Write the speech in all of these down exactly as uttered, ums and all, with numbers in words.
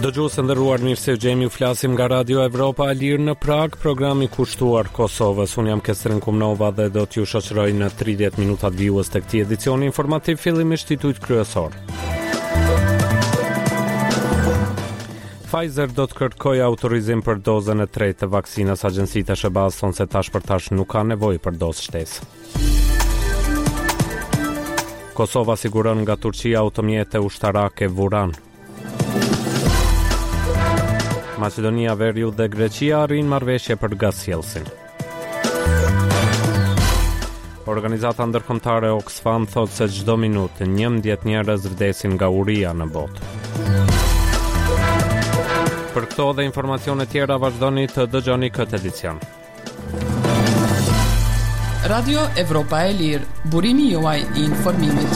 Dëgjues të nderuar, mirë se jemi, u flasim nga Radio Evropa e Lirë në Prag, programi kushtuar Kosovës. Unë jam Kestrin Kumnova dhe do t'ju shoqëroj në tridhjetë minutat vijues të këtij edicioni informativ, fillimisht titujt kryesor. Pfizer do të kërkojë autorizim për dozën e tretë të vaksinës. Agjencitë e Shebaz thonë se tash për tash nuk ka nevojë për dozë shtesë. Kosova siguron nga Turqia automjete ushtarake Vuran. Maqedonia Veriu dhe Greqia arrin marrëveshje për gasjellsin. Organizata ndërkombëtare Oxfam thotë se çdo minutë njëmbëdhjetë njerëz vdesin nga uria në botë. Për këto dhe informacione tjera vazhdoni të dëgjoni këtë edicion. Radio Evropa e Lirë, burimi juaj i informimit.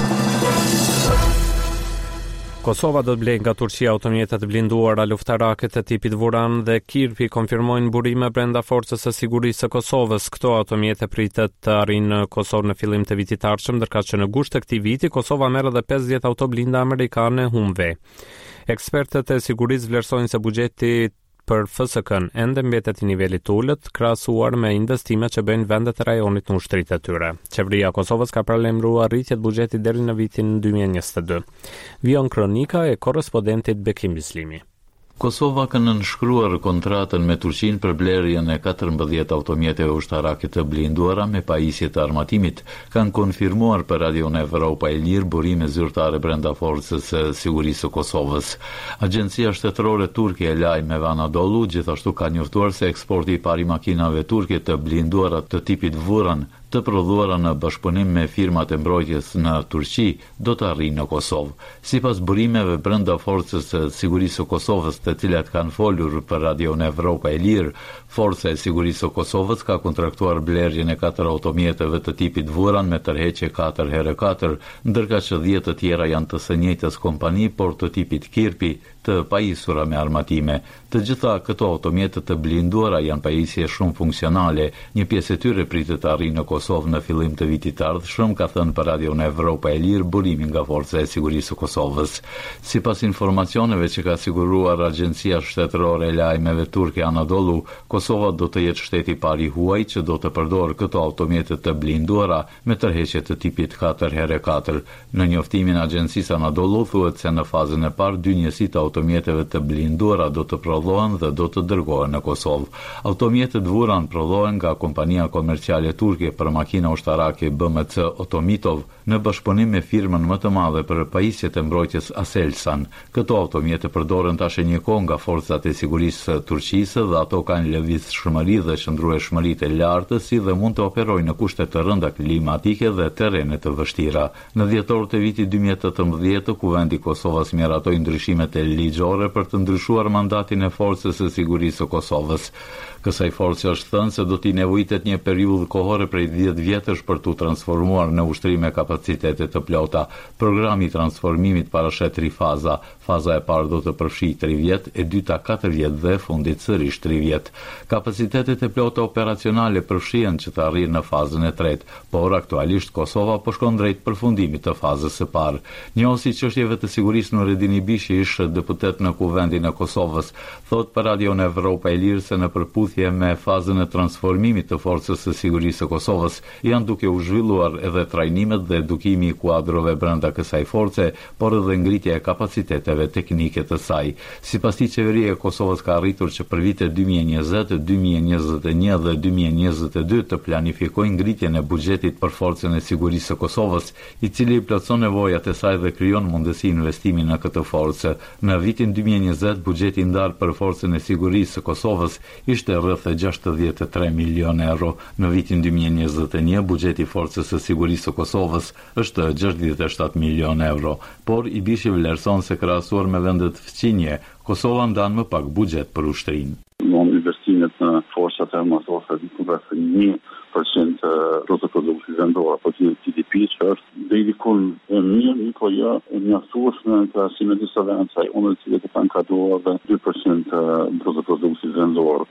Kosova do të blejë nga Turqia automjete të blinduara luftarake të tipit Vuran dhe Kirpi konfirmojnë burime brenda forcës së sigurisë së Kosovës. Këto automjete pritet të arrijnë në Kosovë në fillim të vitit të ardhshëm, ndërka që në gusht të këtij viti Kosova merr edhe pesëdhjetë autoblinda amerikane Humvee. Ekspertët e sigurisë vlerësojnë se buxheti për F S K-n ende mbetet i nivelit të ulët, krahasuar me investimet që bëjnë vendet e rajonit në ushtritë e tyre. Qeveria e Kosovës ka paralajmëruar rritje të buxhetit deri në vitin dy mijë e njëzet e dy. Vion kronika e korrespondentit Bekim Bislimi. Kosova ka nënshkruar kontratën me Turqinë për blerjen e katërmbëdhjetë automjeteve ushtarake të blinduara me pajisje të armatimit, kanë konfirmuar për Radio Evropa e Lirë burime zyrtare brenda forcës së sigurisë së Kosovës. Agjencia shtetërore turke e lajmeve Anadolu gjithashtu ka njoftuar se eksporti i pari makinave turke të blinduara të tipit Vuran të prodhuara në bashkëpunim me firmat e mbrojtjes në Turqi do të arrijnë në Kosovë. Sipas burimeve brenda forcës së sigurisë së Kosovës, të cilat kanë folur për Radio Evropa e Lirë, Forca e Sigurisë së Kosovës ka kontraktuar blerjen e katër automjeteve të tipit Vuran me tërheqje katër herë katër, ndërka që dhjetë të tjera janë të së njëjtës kompani, por të tipit Kirpi, të pajisura me armatime. Të gjitha këto automjete të blinduara janë pajisje shumë funksionale. Një pjesë e tyre pritet të arrijë në Kosovë në fillim të vitit të ardhshëm, ka thënë për Radio Evropa e Lirë burimi nga Forca e Sigurisë së Kosovës. Sipas informacioneve që ka siguruar Agjencia Shtetërore e Lajmeve Turke Anadolu, Kosova do të jetë shteti i parë i huaj që do të përdorë këto automjete të blinduara me tërheqje të tipit katër herë katër. Në njoftimin e Agjencisë Anadolu thuhet se në fazën e parë dy njësi të automjeteve të blinduara do të prodhohen dhe do të dërgohen në Kosovë. Automjetet Vuran prodhohen nga kompania komerciale turke për makina ushtarake B M C Otomitov në bashkëpunim me firmën më të madhe për pajisjet e mbrojtjes Aselsan. Këto automjete përdoren tash një kohë nga forcat e sigurisë së Turqisë dhe ato kanë lëvizshmëri dhe shndrueshmëri të lartë, si dhe mund të operojnë në kushte të rënda klimatike dhe terrene të vështira. Në dhjetor të vitit dy mijë e tetëmbëdhjetë, Kuvendi i Kosovës miratoi ndryshimet e ligjore për të ndryshuar mandatin e Forcës së Sigurisë së Kosovës. Kësaj force është thënë se do t'i nevojitet një periudhë kohore prej dhjetë vjetësh për t'u transformuar në ushtri me kapacitete të plota. Programi i transformimit parashet tri faza. Faza e parë do të përfshijë tri vjet, e dyta katër vjet dhe fundit sërish tri vjet. Kapacitetet e plota operacionale përfshihen që të arrijnë në fazën e tretë, por aktualisht Kosova po shkon drejt përfundimit të fazës së parë. Njohësi çështjeve të sigurisë Nureddin Ibishi, ish deputet në Kuvendin e Kosovës, thot për Radio Evropa e Lirë se në përputhje me fazën e transformimit të Forcës së Sigurisë së Kosovës janë duke u zhvilluar edhe trajnimet dhe edukimi i kuadrove brenda kësaj force, por edhe ngritja e kapaciteteve teknike të saj. Sipas tij, qeveria e Kosovës ka arritur që për vitet dy mijë e njëzet, dy mijë e njëzet e një dhe dy mijë e njëzet e dy të planifikojë ngritjen e buxhetit për Forcën e Sigurisë së Kosovës, i cili plotson nevojat e saj dhe krijon mundësi investimi në këtë forcë. Në vitin dy mijë e njëzet, buxheti ndar për Forcën e Sigurisë së Kosovës ishte rreth gjashtëdhjetë e tre milionë euro. Në vitin dy mijë e njëzet e një, buxheti i Forcës së Sigurisë së Kosovës është gjashtëdhjetë e shtatë milionë euro, por Ibishi vlerëson se krahasuar me vendet fqinje, Kosova ndan më pak buxhet për ushtrinë. Investimet në forcat e armatosur rreth një përqind të rrotës produktit vendor apo të G D P, që është deri diku e mirë, po jo e mjaftueshme në krahasim me disa vende, unë të cilët kanë kaluar dhe dy përqind të rrotës produktit vendor.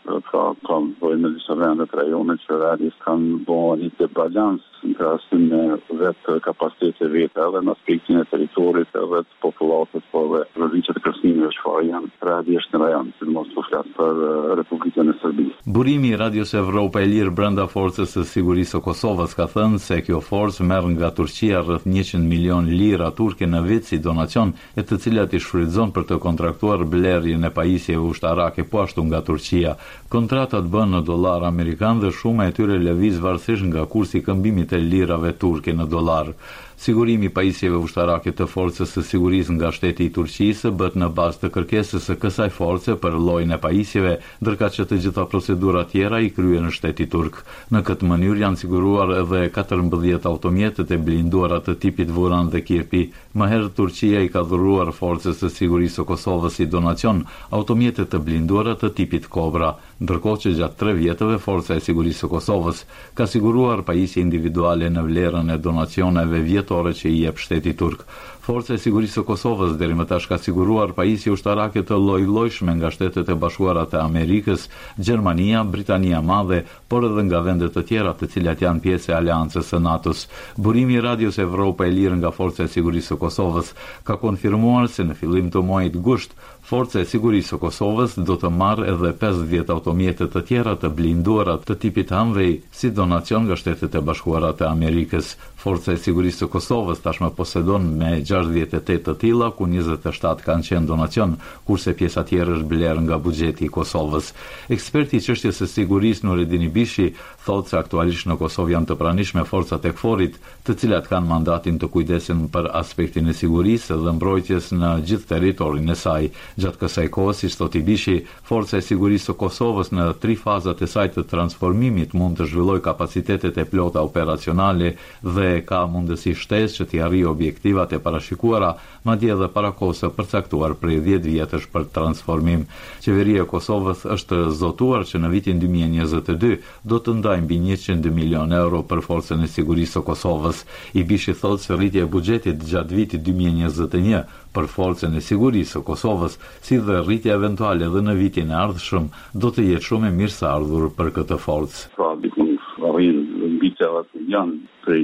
pra kam bëjnë në disa vende të rajonit që realisht kanë bërë një të balans në krahasim me vetë kapacitete vete edhe në aspektin e territorit edhe të popullatës, por edhe rrëdhëniet e kërcënimeve çfarë janë realisht në rajon, sidomos po flas për Republikën e Serbisë. Burimi i Radios Evropa e Lirë brenda Forcës së Sigurisë së Kosovës ka thënë se kjo forcë merr nga Turqia rreth njëqind milion lira turke në vit si donacion, e të cilat i shfrytëzon për të kontraktuar blerjen e pajisjeve ushtarake po ashtu nga Turqia. Kontratat bën në dollar amerikan dhe shuma e tyre lëviz varësisht nga kursi i këmbimit të lirave turke në dollar. Sigurimi i pajisjeve ushtarake të Forcës së Sigurisë nga shteti i Turqisë bëhet në bazë të kërkesës së kësaj force për llojin e pajisjeve, ndërkaq që të gjitha procedurat tjera i kryen në shteti turk. Në këtë mënyrë janë siguruar edhe katërmbëdhjetë automjetet e blinduara të tipit Vuran dhe Kirpi. Më herë Turqia i ka dhuruar Forcës së Sigurisë së Kosovës si donacion automjete të blinduara të tipit Kobra, ndërkohë që gjatë tre vjetëve Forca e Sigurisë së Kosovës ka siguruar pajisje individuale në vlerën e donacioneve vjetore që i jep shteti turk. Forca e Sigurisë së Kosovës deri më tash ka siguruar pajisje ushtarake të lloj-llojshme nga Shtetet e Bashkuara të Amerikës, Gjermania, Britania e Madhe, por edhe nga vende të tjera të cilat janë pjesë e aleancës së NATO-s. Burimi i Radios Evropa e Lirë nga Forca e Sigurisë së Kosovës ka konfirmuar se në fillim të muajit gusht Forca e Sigurisë së Kosovës do të marrë edhe pesëdhjetë automjete të tjera të blinduara të tipit Humvee si donacion nga Shtetet e Bashkuara të Amerikës. Forca e Sigurisë së Kosovës tashmë posedon me gjashtëdhjetë e tetë të tilla, ku njëzet e shtatë kanë qenë donacion, kurse pjesa tjetër është blerë nga buxheti i Kosovës. Eksperti i çështjes së sigurisë Nuredini Bishi thotë se aktualisht në Kosovë janë të pranishme forcat e KFOR-it, të cilat kanë mandatin të kujdesin për aspektin e sigurisë dhe mbrojtjes në gjithë territorin e saj. Gjatë kësaj kohe, si thoti Bishi, Forca e Sigurisë së Kosovës në tri fazat e saj të transformimit mund të zhvillojë kapacitetet e plota operacionale dhe ka mundësi shtesë që t'i arrijë objektivat e parashikuara, madje edhe para kohës së përcaktuar prej dhjetë vjetësh për transformim. Qeveria e Kosovës është zotuar që në vitin dy mijë e njëzet e dy do të ndajë mbi njëqind milion euro për Forcën e Sigurisë së Kosovës. I Bishi thotë se rritja e buxhetit gjatë vitit dy mijë e njëzet e një për Forcën e Sigurisë së Kosovës, si dhe rritja eventuale edhe në vitin e ardhshëm, do të jetë shumë e mirëseardhur për këtë forcë. Pra, dikun arrin mbi tevat janë prej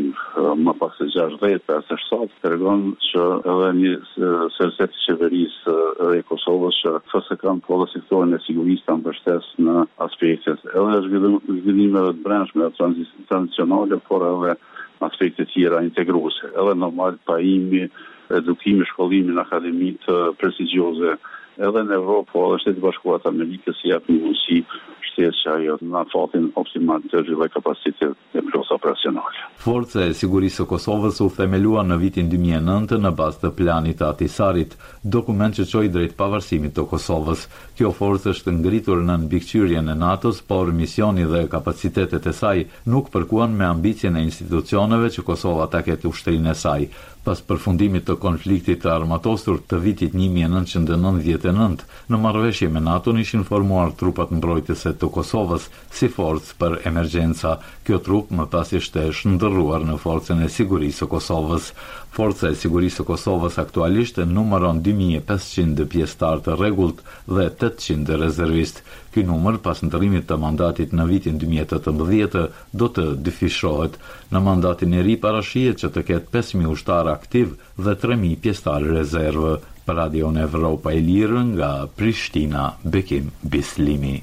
më pas se gjashtëdhjetë e sot, tregon që edhe një serset i qeverisë e Kosovës që F S K-n po dhe sektorin e sigurisë të mbështes në aspektet edhe zhvillimeve të brendshme tradicionale, por edhe aspekte tjera integruese. Edhe normal pajimi, edukimi, shkollimi në akademi të prestigjioze edhe në Evropë, po edhe Shtetet e Bashkuara të Amerikës jap një mundësi shtetë që ajo në fatin optimal të zhvillojë kapacitet e plotësisht operacionale. Forca e Sigurisë së Kosovës u themelua në vitin dy mijë e nëntë në bazë të planit të Atisarit, dokument që çoi drejt pavarësimit të Kosovës. Kjo forcë është ngritur në mbikëqyrjen e NATO-s, por misioni dhe kapacitetet e saj nuk përkuan me ambicien e institucioneve që Kosova ta ketë ushtrinë e saj. Pas përfundimit të konfliktit të armatosur të vitit një mijë e nëntëqind e nëntëdhjetë e nëntë, në marrëveshje me NATO-n ishin formuar trupat mbrojtëse të Kosovës si forcë për emergjenca. Kjo trup më pas ishte shndërruar në Forcën e Sigurisë së Kosovës. Forca e Sigurisë së Kosovës aktualisht numëron dy mijë e pesëqind pjesëtar të rregullt dhe tetëqind rezervistë. Ky numër pas ndërrimit të mandatit në vitin dy mijë e tetëmbëdhjetë do të dyfishohet. Në mandatin e ri parashihet që të ketë pesë mijë ushtar aktiv dhe tre mijë pjesëtar rezervë. Për Radion Evropa e Lirë nga Prishtina, Bekim Bislimi.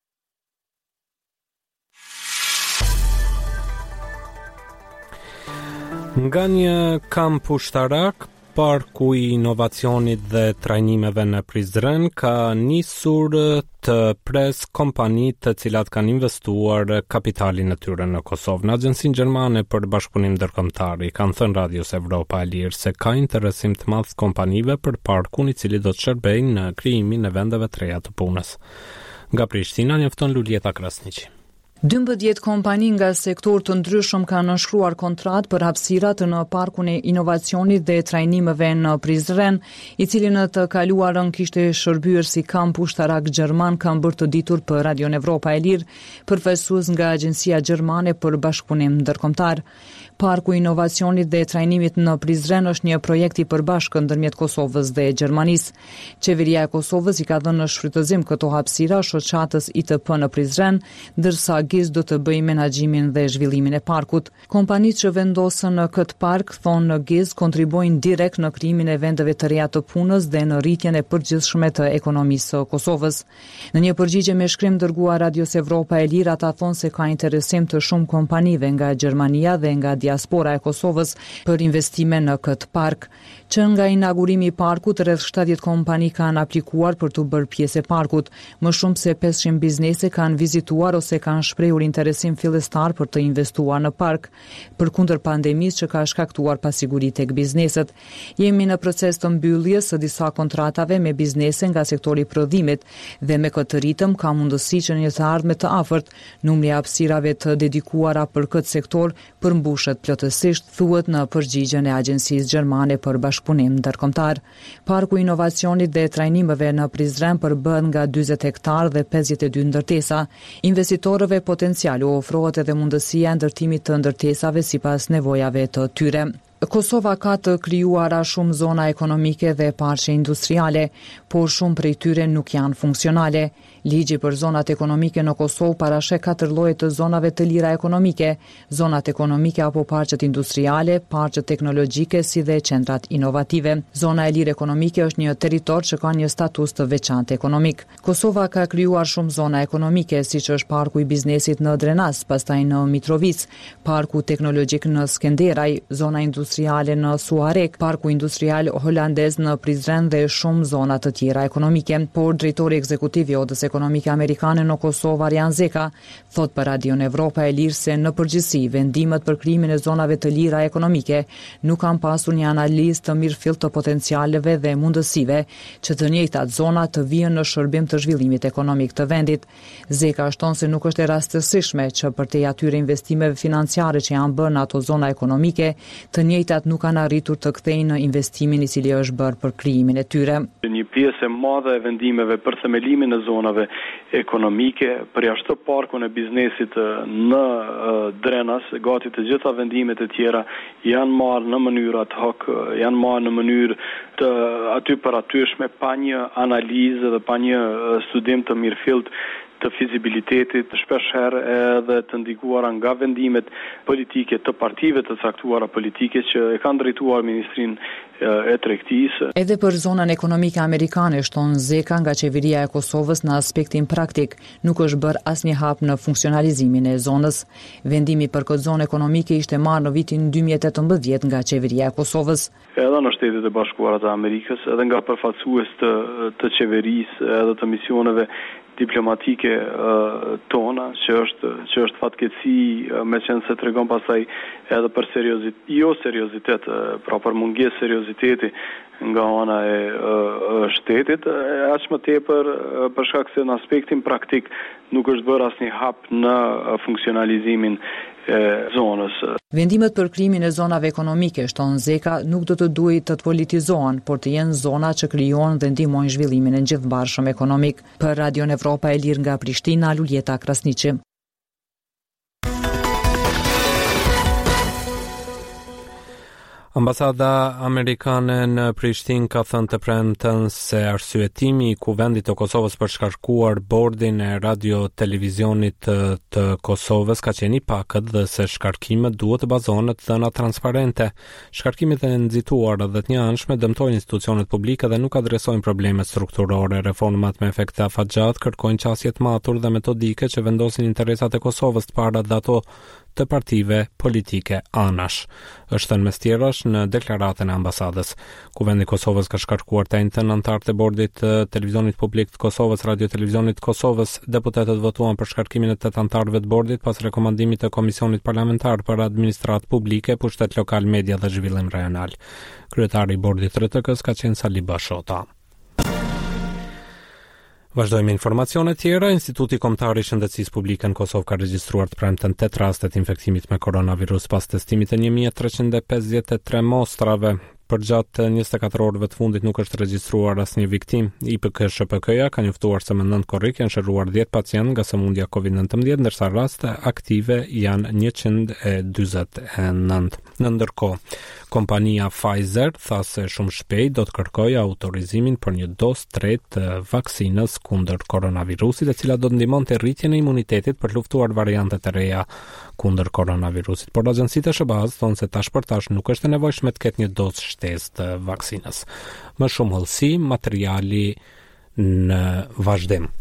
Nga një kamp ushtarak, Parku i Inovacionit dhe Trajnimeve në Prizren ka nisur të pres kompani të cilat kanë investuar kapitalin e tyre në Kosovë. Në Agjencinë Gjermane për Bashkëpunim Ndërkombëtar kanë thënë Radios Evropa e Lirë se ka interesim të madh kompanive për parkun i cili do të shërbejë në krijimin e vendeve të reja të punës. Nga Prishtina njofton Lulieta Krasniqi. dymbëdhjetë kompani nga sektor të ndryshëm kanë nënshkruar kontratë për hapësirat në Parkun e Inovacionit dhe Trajnimeve në Prizren, i cili në të kaluarën kishte shërbyer si kamp ushtarak gjerman, kanë bërë të ditur për Radion Evropa e Lirë, përfaqësues nga Agjencia Gjermane për Bashkëpunim Ndërkombëtar. Parku i Inovacionit dhe Trajnimit në Prizren është një projekt i përbashkët ndërmjet Kosovës dhe Gjermanisë. Qeveria e Kosovës i ka dhënë në shfrytëzim këto hapësira shoqatës I T P në Prizren, ndërsa G I Z do të bëjë menaxhimin dhe zhvillimin e parkut. Kompanitë që vendosën në këtë park, thonë në G I Z, kontribuojnë direkt në krijimin e vendeve të reja të punës dhe në rritjen e përgjithshme të ekonomisë së Kosovës. Në një përgjigje me shkrim dërguar Radios Evropa e Lirë, ata thonë se ka interesim të shumë kompanive nga Gjermania dhe nga diaspora e Kosovës për investime në këtë park. Që nga inaugurimi I parkut, rreth shtatëdhjetë kompani kanë aplikuar për të bërë pjesë e parkut. Më shumë se pesëqind biznese kanë vizituar ose kanë shprehur interesim fillestar për të investuar në park, përkundër pandemisë që ka shkaktuar pasiguri tek bizneset. Jemi në proces të mbylljes së disa kontratave me biznese nga sektori I prodhimit dhe me këtë ritëm ka mundësi që në të ardhmen të afërt numri I hapësirave të dedikuara për këtë sektor përmbushet plotësisht, thuhet në përgjigjen e Agjencisë Gjermane për Bashkëpunim Ndërkombëtar. Parku I Inovacionit dhe Trajnimeve në Prizren përbëhet nga dyzet hektar dhe pesëdhjetë e dy ndërtesa. Investitorëve potencial u ofrohet edhe mundësia e ndërtimit të ndërtesave sipas nevojave të tyre. Kosova ka të krijuara shumë zona ekonomike dhe parqe industriale, por shumë prej tyre nuk janë funksionale. Ligji për zonat ekonomike në Kosovë parasheh katër lloje të zonave të lira ekonomike: zonat ekonomike apo parqet industriale, parqet teknologjike si dhe qendrat inovative. Zona e lirë ekonomike është një territor që ka një status të veçantë ekonomik. Kosova ka krijuar shumë zona ekonomike, siç është parku I biznesit në Drenas, pastaj në Mitrovic, parku teknologjik në Skenderaj, zona industriale në Suarek, parku industrial holandez në Prizren dhe shumë zona të tjera ekonomike. Por drejtori ekzekutiv I Odës Ekonomike Amerikane në Kosovë, Arjan Zeka, thot për Radion Evropa e Lirë se në përgjithësi vendimet për krijimin e zonave të lira ekonomike nuk kanë pasur një analizë të mirëfillt të potencialeve dhe mundësive që të njëjtat zona të vijnë në shërbim të zhvillimit ekonomik të vendit. Zeka shton se nuk është e rastësishme që përtej atyre investimeve financiare që janë bërë në ato zona ekonomike, të njëjtat nuk kanë arritur të kthejnë në investimin I cili është bërë për krijimin e tyre. Një pjesë e madhe e vendimeve për themelimin e zonave ekonomike, përjashtë parkun e biznesit në Drenas, gati të gjitha vendimet e tjera janë marrë në mënyrë ad hoc, janë marrë në mënyrë të aty për atyshme, pa një analizë dhe pa një studim të mirëfillt të fizibilitetit, shpeshherë edhe të ndikuara nga vendimet politike të partive të caktuara politike që e kanë drejtuar Ministrinë e Tregtisë. Edhe për zonën ekonomike amerikane, shton Zeka, nga qeveria e Kosovës në aspektin praktik, nuk është bërë asnjë hap në funksionalizimin e zonës. Vendimi për këtë zonë ekonomike ishte marrë në vitin dy mijë e tetëmbëdhjetë nga qeveria e Kosovës. Edhe në Shtetet e Bashkuara të Amerikës, edhe nga përfaqësues të, të qeverisë, edhe të misioneve diplomatike uh, tona, që është që është fatkeqësi, uh, me qenë se tregon pastaj edhe për seriozit, jo seriozitet, uh, pra për mungesë serioziteti nga ana e uh, shtetit, uh, aq më tepër uh, për shkak se në aspektin praktik nuk është bërë asnjë hap në uh, funksionalizimin e zonës. Vendimet për krijimin e zonave ekonomike, shton Zeka, nuk do të duhet të, të politizohen, por të jenë zona që krijohen dhe ndihmojnë zhvillimin e gjithëbashëm ekonomik. Për Radion Evropa e Lirë nga Prishtina, Luljeta Krasniqi. Ambasada amerikane në Prishtinë ka thënë të premten se arsyetimi I Kuvendit të Kosovës për shkarkuar bordin e radio-televizionit të, të Kosovës ka qenë I pakët dhe se shkarkimet duhet të bazohen në dhëna transparente. Shkarkimet e nxituara dhe të njëanshme dëmtojnë institucionet publike dhe nuk adresojnë probleme strukturore. Reformat me efekt të afatgjat kërkojnë qasje të matur dhe metodike që vendosin interesat e Kosovës të para dhe ato të partive politike anash. Është thënë mes tjerash në deklaratën e ambasadës. Kuvendi I Kosovës ka shkarkuar të njëjtën anëtarë të bordit të televizionit publik të Kosovës, radio-televizionit të Kosovës. Deputetët votuan për shkarkimin e tetë anëtarëve të bordit pas rekomandimit të Komisionit Parlamentar për Administratë Publike, Pushtet Lokal, Media dhe Zhvillim Rajonal. Kryetari I bordit R T K-s ka qenë Sali Bashota. Vazhdojmë informacione tjera. Instituti Kombëtar I Shëndetësisë Publike në Kosovë ka regjistruar të premten tetë raste të infektimit me koronavirus pas testimit të një mijë e treqind e pesëdhjetë e tre mostrave. përgjatë njëzet e katër orëve të fundit nuk është regjistruar asnjë viktim. I P K S H P K-ja ka njoftuar se me nëntë korrik janë shëruar dhjetë pacient nga sëmundja covid nineteen, ndërsa raste aktive janë njëqind e dyzet e nëntë. Në ndërkohë, kompania Pfizer tha se shumë shpejt do të kërkojë autorizimin për një dozë tretë të vaksinës kundër koronavirusit, e cila do të ndihmonte rritjen e imunitetit për luftuar variantet e reja kundër koronavirusit. Por agjencitë e S B A-s thonë se tash për tash nuk është e nevojshme të ketë një dozë shtesë të vaksinës. Më shumë hollësi, materiali në vazhdim.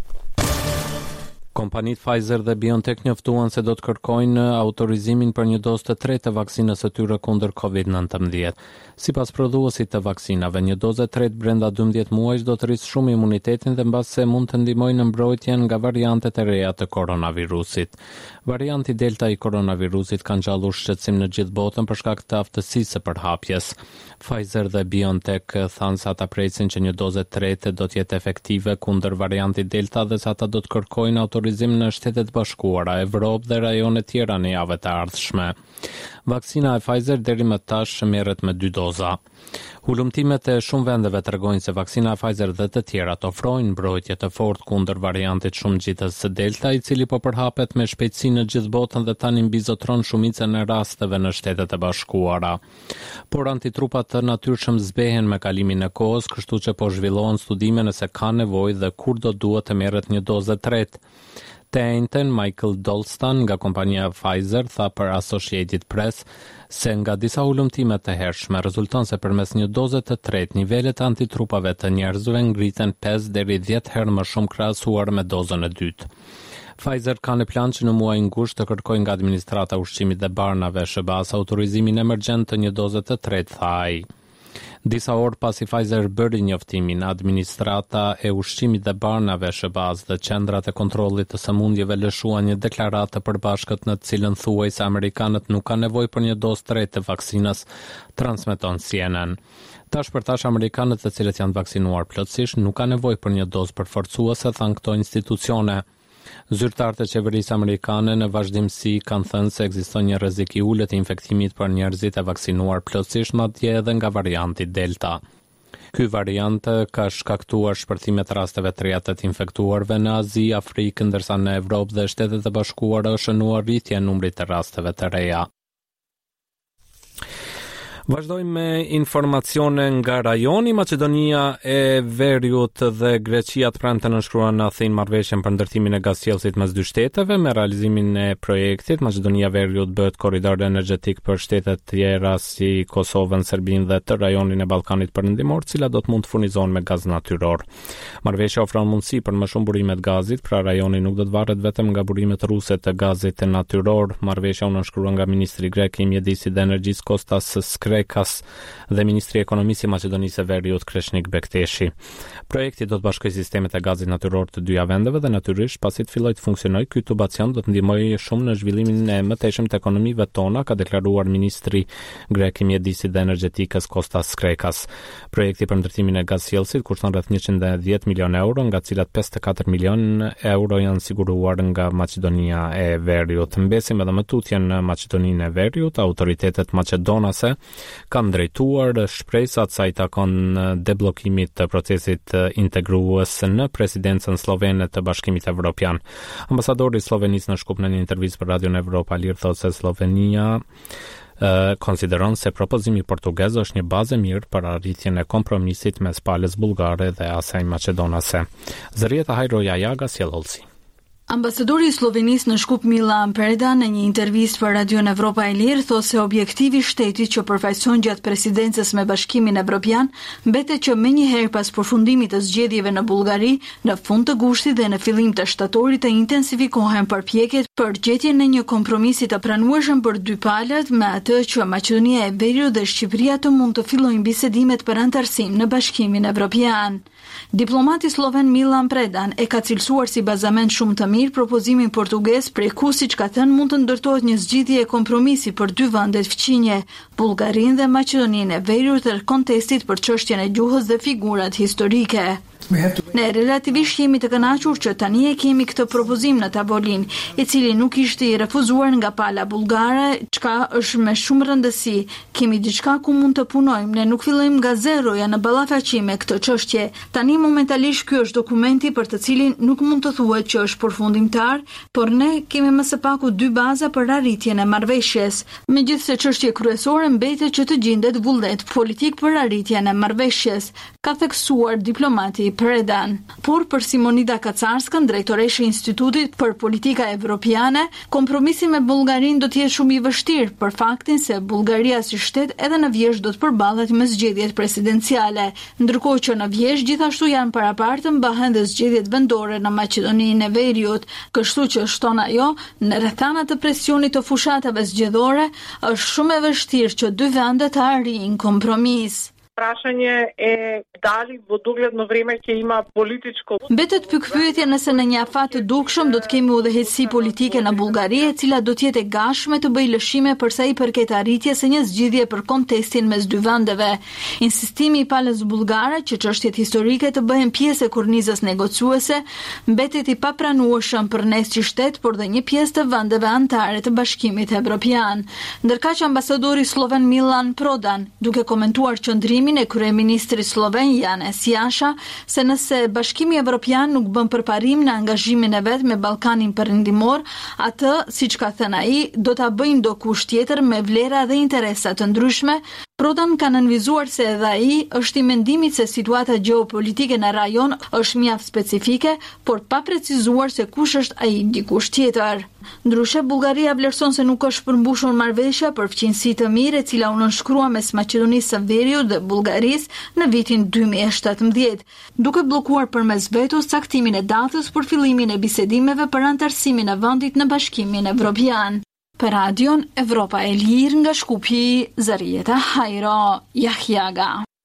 Kompanitë Pfizer dhe BioNTech njoftuan se do të kërkojnë autorizimin për një dozë të tretë të vaksinës së tyre kundër covid nineteen. Sipas prodhuesit të vaksinave, një dozë e tretë brenda dymbëdhjetë muajsh do të rrisë shumë imunitetin dhe mbase mund të ndihmojë në mbrojtjen nga variantet e reja të koronavirusit. Varianti Delta i koronavirusit ka ngjallur shqetësim në gjithë botën për shkak të aftësisë së përhapjes. Pfizer dhe BioNTech thanë se ata presin që një dozë e tretë do të jetë efektive kundër variantit Delta dhe se ata do të kërkojnë autorizim në Shtetet Bashkuara, Evropë dhe rajone tjera në javët e ardhshme. Vaksina e Pfizer deri më tash merret me dy doza. Hulumtimet e shumë vendeve tregojnë se vaksina e Pfizer dhe të tjerat ofrojnë mbrojtje të fortë kundër variantit shumëgjitës së Delta, i cili po përhapet me shpejtësi në gjithë botën dhe tani mbizotron shumicën e rasteve në Shtetet e Bashkuara. Por antitrupat të natyrshëm zbehen me kalimin e kohës, kështu që po zhvillohen studime nëse ka nevojë dhe kur do duhet të merret një dozë e tretë. Të njëjtën, Michael Dolstan nga kompania Pfizer tha për Associated Press se nga disa ulëmtime të hershme rezulton se përmes një doze të tretë nivelet e antitrupave të njerëzve ngriten pesë deri dhjetë herë më shumë krahasuar me dozën e dytë. Pfizer ka në plan që në muaj ngusht të kërkojë nga administrata ushqimit dhe barnave S B A-s autorizimin emergjent të një doze të tretë, tha ai. Disa orë pasi Pfizer bëri njoftimin, administrata e ushqimit dhe barnave S B A-s dhe qendrat e kontrollit të sëmundjeve lëshuan një deklaratë të përbashkët në të cilën thuaj se amerikanët nuk kanë nevojë për një dozë tretë të vaksinës, transmeton C N N. Tash për tash amerikanët të cilët janë vaksinuar plotësisht nuk kanë nevojë për një dozë përforcuese, thanë këto institucione. Zyrtarët e qeverisë amerikane në vazhdimsi kanë thënë se ekziston një rrezik i ulët i infektimit për njerëzit e vaksinuar plotësisht, madje edhe nga varianti Delta. Ky variant ka shkaktuar shpërthime të rasteve të reja të infektuarve në Azi, Afrikë, ndërsa në Evropë dhe Shtetet e Bashkuara është shënuar rritje e numrit të rasteve të reja. Vazhdojmë me informacione nga rajoni. Maqedonia e Veriut dhe Greqia të premte nënshkruan në Athinë marrëveshjen për ndërtimin e gasqellësit mes dy shteteve. Me realizimin e projektit, Maqedonia e Veriut bëhet korridor energjetik për shtetet tjera si Kosovën, Serbinë dhe të rajonin e Ballkanit Perëndimor, të cilat do të mund të furnizohen me gaz natyror. Marrëveshja ofron mundësi për më shumë burime të gazit, pra rajoni nuk do të varet vetëm nga burimet ruse të gazit natyror. Marrëveshja u nënshkrua nga ministri grek i mjedisit dhe energjisë Kostas Skrekas dhe Ministri i Ekonomisë i Maqedonisë së Veriut Kreshnik Bekteshi. Projekti do të bashkojë sistemet e gazit natyror të dyja vendeve dhe natyrisht pasi të fillojë të funksionojë, ky tubacion do të ndihmojë shumë në zhvillimin e mëtejshëm të ekonomive tona, ka deklaruar ministri grek i mjedisit dhe energjetikës Kostas Skrekas. Projekti për ndërtimin e gasqellësit kushton rreth njëqind e dhjetë milionë euro, nga të cilat pesëdhjetë e katër milionë euro janë siguruar nga Maqedonia e Veriut. Mbesim edhe më tutje në Maqedoninë e Veriut, autoritetet maqedonase kanë drejtuar shpresat sa i takon deblokimit të procesit integrues në presidencën slovene të Bashkimit Evropian. Ambasadori i Slovenisë në Shkup në një intervistë për Radion Evropa Lir thotë se Slovenia Uh, konsideron se propozimi portugez është një bazë e mirë për arritjen e kompromisit mes palës bullgare dhe asaj maqedonase. Zërieta Hajroja Jaga, sjellëllsi. Ambasadori i Slovenisë në Shkup Milan Preda në një intervistë për Radion Evropa e Lirë thotë se objektivi i shtetit që përfaqëson gjatë presidencës me Bashkimin Evropian mbetet që menjëherë pas përfundimit të zgjedhjeve në Bullgari, në fund të gushtit dhe në fillim të shtatorit të intensifikohen përpjekjet për gjetjen e një kompromisi të pranueshëm për dy palët, me atë që Maqedonia e Veriut dhe Shqipëria të mund të fillojnë bisedimet për antarësim në Bashkimin Evropian. Diplomati sloven Milan Predan e ka cilësuar si bazament shumë të mirë propozimin portugez, preku siç ka thënë mund të ndërtohet një zgjidhje e kompromisi për dy vendet fqinje, Bullgarinë dhe Maqedoninë e Veriut, në kontekstit për çështjen e gjuhës dhe figurat historike. Ne relativisht jemi të kënaqur që tani e kemi këtë propozim në tavolinë, i cili nuk ishte i refuzuar nga pala bullgare, çka është me shumë rëndësi. Kemi diçka ku mund të punojmë, ne nuk fillojmë nga zeroja në ballafaqim me këtë çështje. Tani momentalisht ky është dokumenti për të cilin nuk mund të thuhet që është përfundimtar, por ne kemi më së paku dy baza për arritjen e marrëveshjes. Megjithse çështje kryesore mbetet që të gjendet vullnet politik për arritjen e marrëveshjes, ka theksuar diplomati Predan. Por për Simonida Kacarskën, drejtoreshe e Institutit për Politika Evropiane, kompromisi me Bullgarinë do të jetë shumë i vështirë për faktin se Bullgaria si shtet edhe në vjesh do të përballet me zgjedhjet presidenciale, ndërkohë që në vjesh gjithashtu janë parapartë mbahen dhe zgjedhjet vendore në Maqedoninë e Veriut, kështu që shton ajo, në rrethana të presionit të fushatave zgjedhore, është shumë e vështirë që dy vendet të arrijnë kompromis. Prašanje e dali v dogled në vreme që ima političko. Mbetet pikpyetja nëse në një afat të dukshëm do të kemi udhëheqësi politike në Bullgari, e cila do të jetë e gatshme të bëjë lëshime për sa i përket arritjes së një zgjidhje për kontestin mes dy vendeve. Insistimi i palës bullgare që çështjet historike të bëhen pjesë e kornizës negociuese mbetet i papranueshëm për ne si shtet, por dhe një pjesë të vendeve anëtare të Bashkimit Evropian. Ndërkaq ambasadori sloven Milan Prodan, duke komentuar qëndrimin e kryeministrit sloven Janez Janša se nëse Bashkimi Evropian nuk bën përparim në angazhimin e vet me Ballkanin Perëndimor, atë, siç ka thënë ai, do ta bëjnë do kusht tjetër me vlera dhe interesa të ndryshme. Prodan ka nënvizuar se edhe ai është i mendimit se situata gjeopolitike në rajon është mjaft specifike, por pa precizuar se kush është ai dikush tjetër. Ndryshe, Bullgaria vlerëson se nuk është përmbushur marrëveshja për fqinjësi të mirë e cila u nënshkrua mes Maqedonisë së Veriut dhe Bullgarisë në vitin dy mijë e shtatëmbëdhjetë, duke bllokuar përmes vetos caktimin e datës për fillimin e bisedimeve për anëtarësimin e vendit në Bashkimin Evropian. Për Radion Evropa e Lirë nga Shkupi, Zarieta Hajro Jahjaga.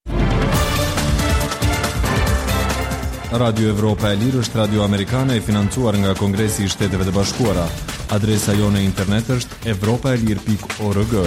Radio Evropa e Lirë është radio amerikane e financuar nga Kongresi i Shteteve të Bashkuara. Adresa jone internet është evropaelir pikë org.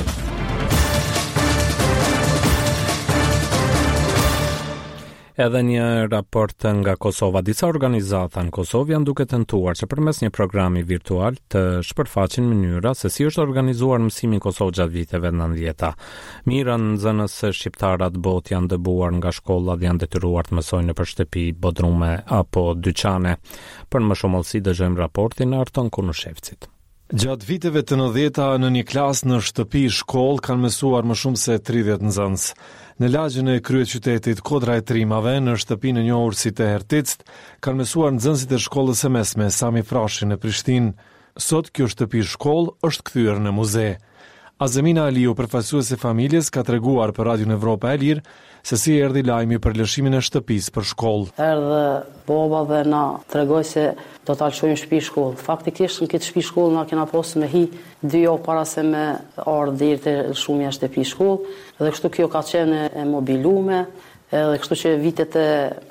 Edhe një raport nga Kosova, disa organizata në Kosovë janë duke tentuar që përmes një programi virtual të shpërfaqin mënyra se si është organizuar mësimi në Kosovë gjatë viteve nëntëdhjetë. Mira nxënës shqiptarat bot janë dëbuar nga shkollat dhe janë detyruar të mësojnë nëpër shtëpi, bodrume apo dyqane. Për më shumë hollësi dëgjojmë raportin e Arton Kunushevcit. Gjatë viteve të nëntëdhjetë në një klasë në shtëpi shkollë kanë mësuar më shumë se tridhjetë nxënës. Në lagjën e kryeqytetit Kodra e Trimave, në shtëpinë e njohur si Teherticët, kanë mësuar nxënësit e shkollës së mesme Sami Frashi në Prishtinë. Sot kjo shtëpi shkollë është kthyer në muze. Azemina Aliu, përfaqësuese e familjes, ka treguar për Radion Evropa e Lirë se si erdhi lajmi për lëshimin e shtëpisë për shkollë. Erdhe baba dhe na tregoi se do ta lëshojmë shtëpi shkollë. Faktikisht në këtë shtëpi shkollë na kena pasur me hi dy javë para se me ardhë deri te lëshumja e shtëpi shkollë, dhe kështu kjo ka qenë e mobilume, edhe kështu që vitet e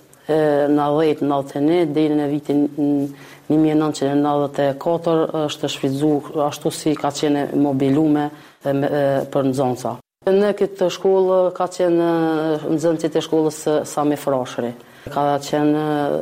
nëntëdhjetë nëntëdhjetë e një deri në vitin një mijë e nëntëqind e nëntëdhjetë e katër është shfrytzuar ashtu si ka qenë mobilume për nxënësa. Në këtë shkollë ka qenë nxënësit e shkollës Sami Frashëri. Ka qenë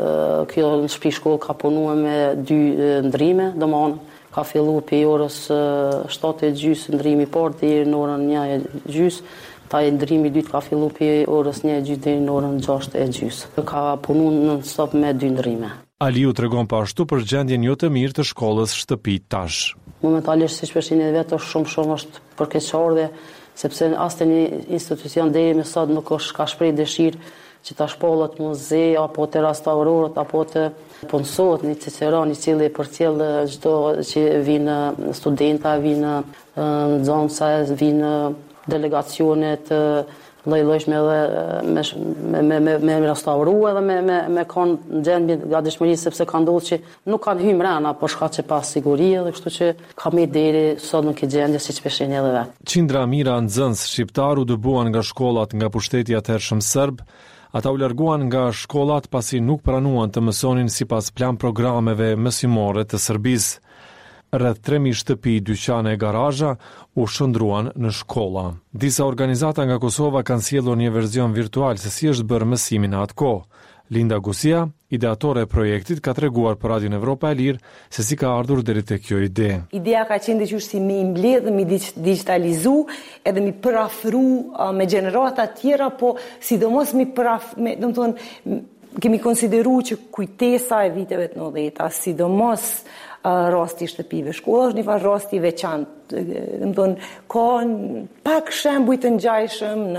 kjo në shtëpi shkollë ka punuar me dy ndrime, domethënë ka filluar për orës shtatë e gjys ndrimi i parë deri në orën një e gjys. Ta e ndrimi i dytë ka filluar për orës një e gjys deri në orën gjashtë e gjys. Ka punuar në stop me dy ndrime. Aliu tregon pa ashtu për gjendjen jo të mirë të shkollës shtëpi tash. Momentalisht siç përshini vetë është shumë shumë është për keqardhje, sepse asnjë një institucion deri më sot nuk është ka shpreh dëshirë që ta shpollet muze apo të restaurorët apo të punësohet një Ciceron i cili përcjell çdo që vinë studenta, vinë nxënësa, vinë delegacione të lloj-llojshme edhe me me me me restauruar edhe me me me kanë gjendje gatishmëri sepse ka ndodhur që nuk kanë hyrë mbrana për shkak të pas sigurie dhe kështu që ka më deri sot në këtë gjendje siç peshin edhe vet. Qindra mira nxënës shqiptar u dëbuan nga shkollat nga pushteti i atëhershëm serb. Ata u larguan nga shkollat pasi nuk pranuan të mësonin sipas plan programeve mësimore të Serbisë. Rreth tre mijë shtëpi, dyqane e garazha u shndruan në shkolla. Disa organizata nga Kosova kanë sjellur një version virtual se si është bërë mësimi në atë kohë. Linda Gusia, ideatore e projektit, ka treguar për Radion Evropa e Lirë se si ka ardhur deri tek kjo ide. Ideja ka qenë diçka si me mbledh, me digitalizu, edhe me përafru uh, me gjenerata tjera, po sidomos me përaf, me, do të thonë, kemi konsideru që kujtesa e viteve të nëntëdhjetë, sidomos uh, rasti shtëpive shkolla është një farë rasti veçantë. Do të thonë, ka pak shembuj të ngjajshëm në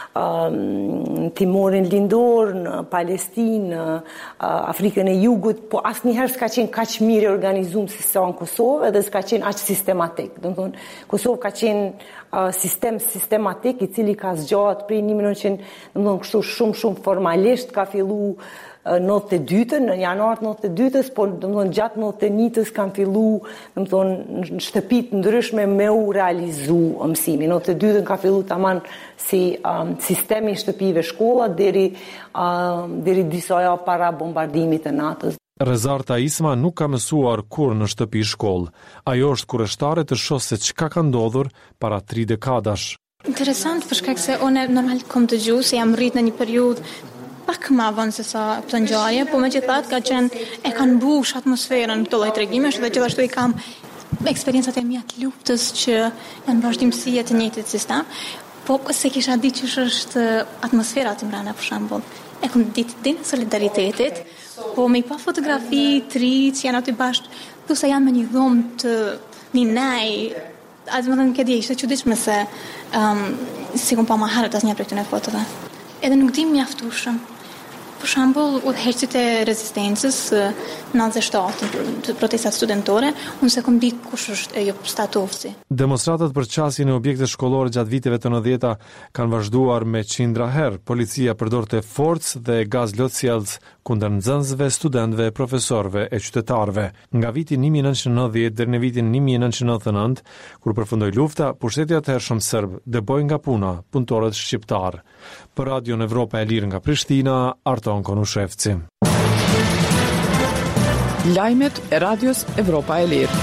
uh, Timorin Lindor, në Palestinë, në uh, Afrikën e Jugut, po asnjëherë s'ka qenë kaq mirë organizuar si sa në Kosovë, edhe s'ka qenë aq sistematik. Do të thonë, Kosovë ka qenë uh, sistem sistematik i cili ka zgjatur prej një mijë e nëntëqind, do të thonë kështu shumë shumë formalisht ka filluar nëntëdhjetë e dytën, në janar të nëntëdhjetë e dytës, po domethënë gjatë nëntëdhjetë e njëjtës kanë filluar, domethënë në shtëpi të ndryshme me u realizu mësimi. nëntëdhjetë e dytën ka filluar tamam si um, sistemi i shtëpive shkolla deri um, deri disa javë para bombardimit të natës. Rezarta Isma nuk ka mësuar kur në shtëpi shkollë. Ajo është kurreshtare të shohë se çka ka ndodhur para tri dekadash. Interesant për shkak se unë normal kom dëgjuar se jam rrit në një periudhë pak më vonë se sa këtë ngjarje, po megjithatë ka qenë e kanë mbush atmosferën këto lloj tregimesh dhe gjithashtu i kam eksperiencat e mia të luftës që janë vazhdimësie të njëjtit sistem, po se kisha ditë që është atmosfera të mbrana për shembull. E kam ditë din solidaritetit, po me pa fotografi të ri që janë aty bashkë, du se janë me një dhomë të një nej, a dhe më thënë këtë ishte çuditshme se um, si kom pa ma herët asnjë prej këtyre fotove. Edhe nuk dim mjaftueshëm. Për shembull, udhëheqësit e rezistencës nëntëdhjetë e shtatë të protestat studentore, unë se kom ditë kush është jo statovci. Demonstratat për qasjen e objekte shkollore gjatë viteve të nëntëdhjetë kanë vazhduar me qindra herë. Policia përdorte forcë dhe gaz lotësjellës kundër nxënësve, studentëve, profesorëve e qytetarëve. Nga viti një mijë e nëntëqind e nëntëdhjetë deri në vitin një mijë e nëntëqind e nëntëdhjetë e nëntë, kur përfundoi lufta, pushteti i atëhershëm serb dëboi nga puna punëtorët shqiptar. Për Radion Evropa e Lirë nga Prishtina, Arton Konushevci. Lajmet e Radios Evropa e Lirë.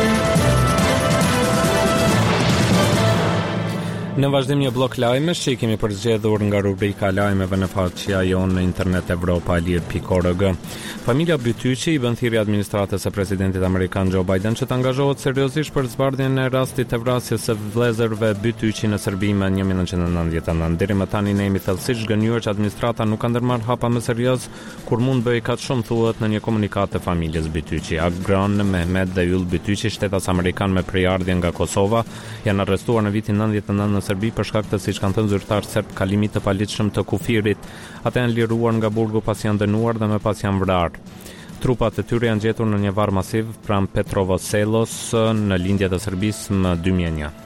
Në vazhdim një blok lajmesh që i kemi përzgjedhur nga rubrika lajmeve në faqja jonë në internet evropa e lirë pikë org. Familja Bytyqi i bën thirrje administratës së presidentit amerikan Joe Biden që të angazhohet seriozisht për zbardhjen e rastit të vrasjes së vëllezërve Bytyqi në Serbi më një mijë e nëntëqind e nëntëdhjetë e nëntë. Deri më tani ne jemi thellësisht gënjur që administrata nuk ka ndërmarrë hapa më serioz kur mund bëj kaq shumë, thuhet në një komunikat të familjes Bytyqi. Agron Mehmet dhe Yll Bytyqi, shtetas amerikan me prejardhje nga Kosova, janë arrestuar në vitin nëntëdhjetë e nëntë në Serbi për shkak të, siç kanë thënë zyrtar serb, kalimit të paligjshëm të kufirit. Ata janë liruar nga burgu pas janë dënuar dhe më pas janë vrarë. Trupat e tyre janë gjetur në një varr masiv pranë Petrovoselos në lindje të Serbisë më dy mijë e një.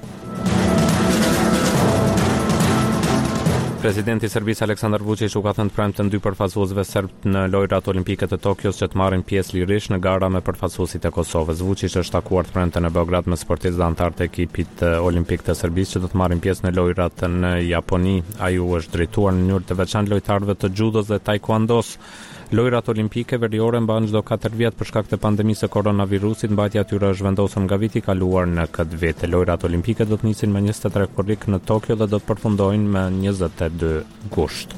Presidenti i Serbisë Aleksandar Vučić u ka thënë premten dy përfaqësuesve serb në lojrat olimpike të Tokios që të marrin pjesë lirisht në gara me përfaqësuesit e Kosovës. Vučić është takuar premten në Beograd me sportistë dhe anëtar të ekipit olimpik të Serbisë që do të marrin pjesë në lojrat në Japoni. Ai u është drejtuar në mënyrë të veçantë lojtarëve të judos dhe taekwondos. Lojrat olimpike veriore mbahen çdo katër vjet për shkak të pandemisë së koronavirusit. Mbajtja e tyre është vendosur nga viti i kaluar në këtë vit. Lojrat olimpike do të nisin me njëzet e tre korrik në Tokyo dhe do të përfundojnë me njëzet e dy gusht.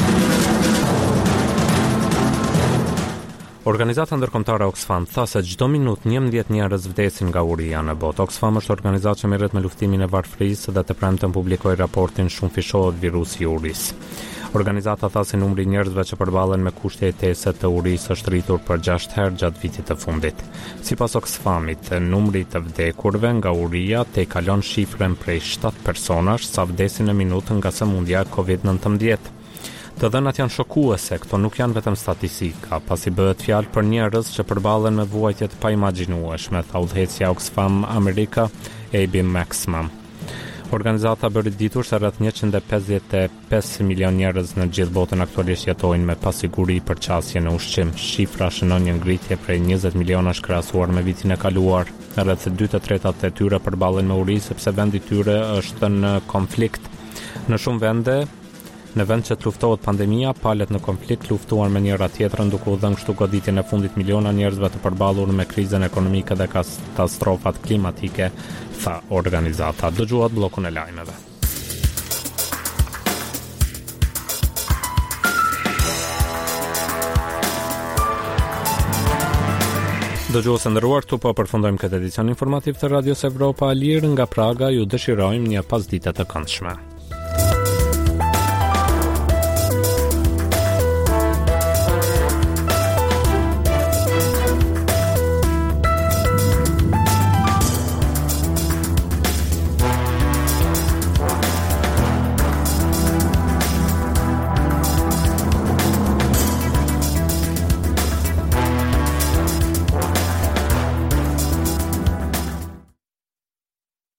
Organizata ndërkombëtare Oxfam tha se çdo minutë njëmbëdhjetë njerëz vdesin nga uria në botë. Oxfam është organizatë që merret me luftimin e varfërisë dhe të premten publikoi raportin Shumë fishohet virusi i urisë. Organizata tha se numri i njerëzve që përballen me kushte jetese të urisë është rritur për gjashtë herë gjatë vitit të fundit. Sipas Oxfamit, numri i të vdekurve nga uria te kalon shifrën prej shtatë personash sa vdesin në minutë nga sëmundja e kovid nëntëmbëdhjetë. Të dhënat janë shokuese, këto nuk janë vetëm statistika, pasi bëhet fjalë për njerëz që përballen me vuajtje të paimagjinueshme, tha udhëheqësja Oxfam Amerika, Abby Maxman. Organizata bëri ditur se rreth njëqind e pesëdhjetë e pesë milion njerëz në gjithë botën aktualisht jetojnë me pasiguri për qasje në ushqim. Shifra shënon një ngritje prej njëzet milionash krahasuar me vitin e kaluar. Rreth dy të tretat e tyre përballen me uri sepse vendi i tyre është në konflikt. Në shumë vende, në vend që të luftohet pandemia, palët në konflikt luftuar me njëra tjetrën, duke u dhënë kështu goditjen e fundit miliona njerëzve të përballur me krizën ekonomike dhe katastrofat klimatike, tha organizata. Dëgjuat bllokun e lajmeve. Dëgjuesë nderuar, këtu po përfundojmë këtë edicion informativ të Radios Evropa e Lirë nga Praga. Ju dëshirojmë një pasditë të këndshme.